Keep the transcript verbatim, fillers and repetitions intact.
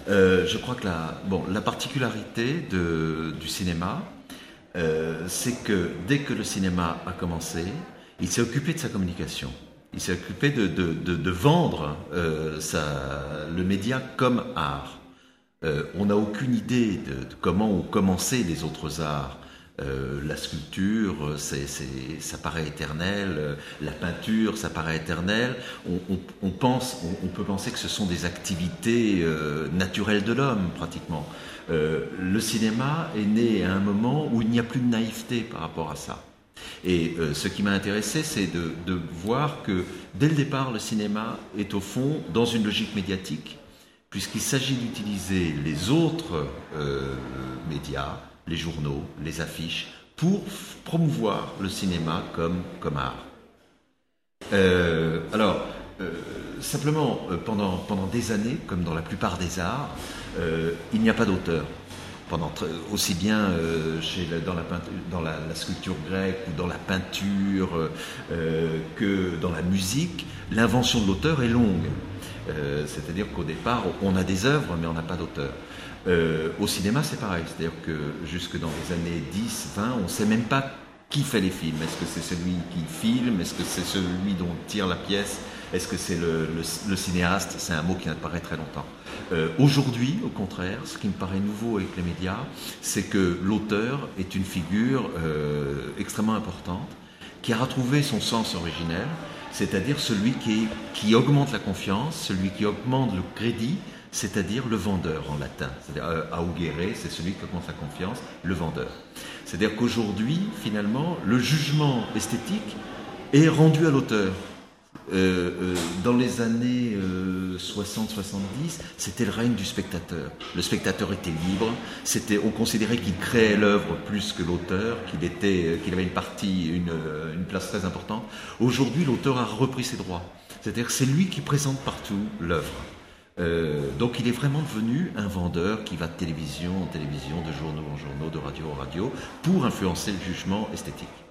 Euh, je crois que la, bon, la particularité de, du cinéma, euh, c'est que dès que le cinéma a commencé, il s'est occupé de sa communication. Il s'est occupé de, de, de, de vendre euh, sa, le média comme art. Euh, on n'a aucune idée de, de comment ont commencé les autres arts. Euh, la sculpture, c'est, c'est, ça paraît éternel. Euh, la peinture, ça paraît éternel. On, on, on pense, on, on peut penser que ce sont des activités euh, naturelles de l'homme, pratiquement. Euh, le cinéma est né à un moment où il n'y a plus de naïveté par rapport à ça. Et euh, ce qui m'a intéressé, c'est de, de voir que dès le départ, le cinéma est au fond dans une logique médiatique, puisqu'il s'agit d'utiliser les autres euh, médias, les journaux, les affiches, pour promouvoir le cinéma comme, comme art. Euh, alors, euh, simplement, euh, pendant, pendant des années, comme dans la plupart des arts, euh, il n'y a pas d'auteur. Pendant, aussi bien euh, chez la, dans, la, peinture, dans la, la sculpture grecque ou dans la peinture euh, que dans la musique, l'invention de l'auteur est longue. Euh, c'est-à-dire qu'au départ, on a des œuvres, mais on n'a pas d'auteur. Euh, au cinéma, c'est pareil. C'est-à-dire que jusque dans les années dix, vingt, on ne sait même pas qui fait les films. Est-ce que c'est celui qui filme? Est-ce que c'est celui dont tire la pièce? Est-ce que c'est le, le, le cinéaste? C'est un mot qui apparaît très longtemps. Euh, aujourd'hui, au contraire, ce qui me paraît nouveau avec les médias, c'est que l'auteur est une figure euh, extrêmement importante, qui a retrouvé son sens originel, c'est-à-dire celui qui, qui augmente la confiance, celui qui augmente le crédit, c'est-à-dire le vendeur en latin. C'est-à-dire euh, augere, c'est celui qui augmente la confiance, le vendeur. C'est-à-dire qu'aujourd'hui, finalement, le jugement esthétique est rendu à l'auteur. Euh, euh, dans les années euh, soixante soixante-dix, c'était le règne du spectateur. Le spectateur était libre, c'était, on considérait qu'il créait l'œuvre plus que l'auteur, qu'il, était, qu'il avait une partie, une, une place très importante. Aujourd'hui, l'auteur a repris ses droits. C'est-à-dire que c'est lui qui présente partout l'œuvre. Euh, donc il est vraiment devenu un vendeur qui va de télévision en télévision, de journaux en journaux, de radio en radio, pour influencer le jugement esthétique.